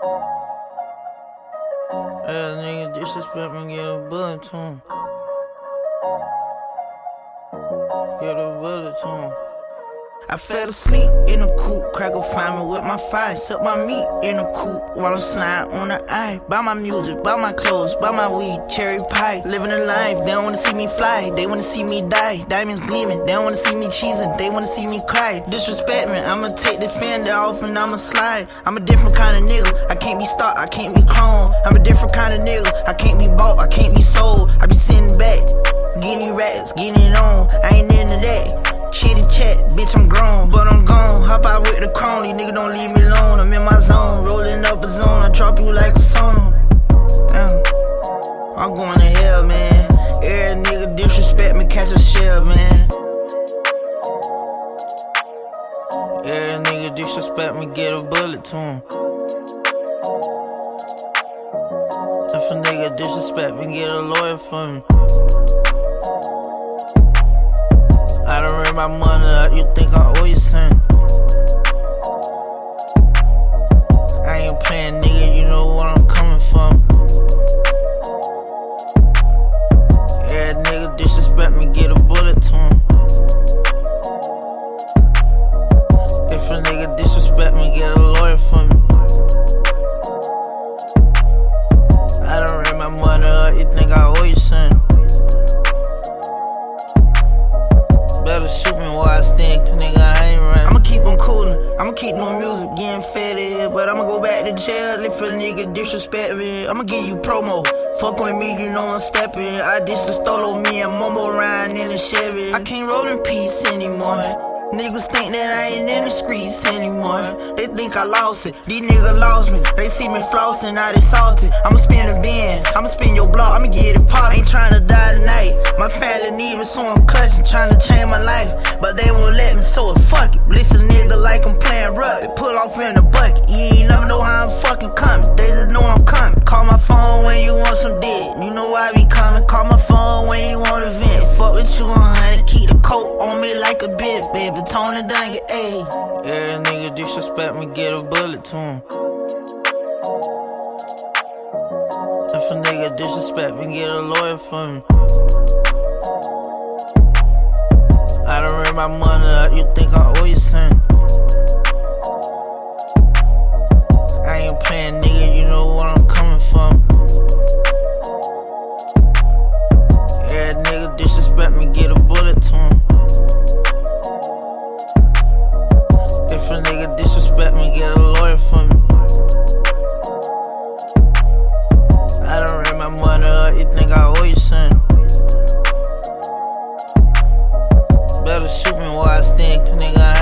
Yeah, nigga disrespect me, get a bullet to him. Get a bullet to him. I fell asleep in the coop, cracker find me with my fire. Suck my meat in the coop while I'm sliding on the eye. Buy my music, buy my clothes, buy my weed, cherry pie. Living a life, they don't wanna see me fly, they wanna see me die. Diamonds gleaming, they don't wanna see me cheesing, they wanna see me cry. Disrespect me, I'ma take the fender off and I'ma slide. I'm a different kind of nigga, I can't be stopped, I can't be cloned. I'm a different kind of nigga, I can't be bought, I can't be sold. I be sitting back, getting racks, getting it on. I ain't into that. Chitty chat, bitch, I'm grown, but I'm gone. Hop out with the chrome, these niggas don't leave me alone. I'm in my zone, rolling up a zone. I drop you like a song. I'm going to hell, man. Every nigga disrespect me, catch a shell, man. Every nigga disrespect me, get a bullet to him. If a nigga disrespect me, get a lawyer for me. I done ran my money up, you think I owe you something? I ain't playing, nigga, you know where I'm coming from. Yeah, nigga disrespect me, get a bullet to him. If a nigga disrespect me, get a lawyer for me. I done ran my money up, you think I owe you something? Better shoot me while I stand, cause nigga, I ain't running. I'ma keep on coolin', I'ma keep no music, getting faded. But I'ma go back to jail if a nigga disrespect me. I'ma give you promo, fuck with me, you know I'm steppin'. I diss the Stolo, me and Momo riding in the Chevy. I can't roll in peace anymore. Niggas think that I ain't in the streets anymore. They think I lost it, these niggas lost me. They see me flossin', now they salty. I'ma spin a bin, I'ma spin your block, I'ma get it pop. Ain't tryna die tonight, my family need me, so I'm clutching, tryna change my life. But they won't let me, so fuck it. Blitz a nigga like I'm playing rugby, pull off in the bucket. You ain't never know how I'm fucking coming, they just know I'm coming. Call my phone when you want some dick, you know I be coming. Call my phone when you want a vent, fuck with you 100. Keep the coat on me like a bit, baby. Tony Dungy, ayy. Yeah, nigga disrespect me, get a bullet to him. If a nigga disrespect me, get a lawyer for me. I done ran my money up, you think I owe you something? I ain't playing, nigga, you know where I'm coming from. Yeah, nigga disrespect me, get a bullet to him. If a nigga disrespect me, get a lawyer for me. I done ran my money up, you think I owe you something? Better shoot me while I stand, cause nigga, I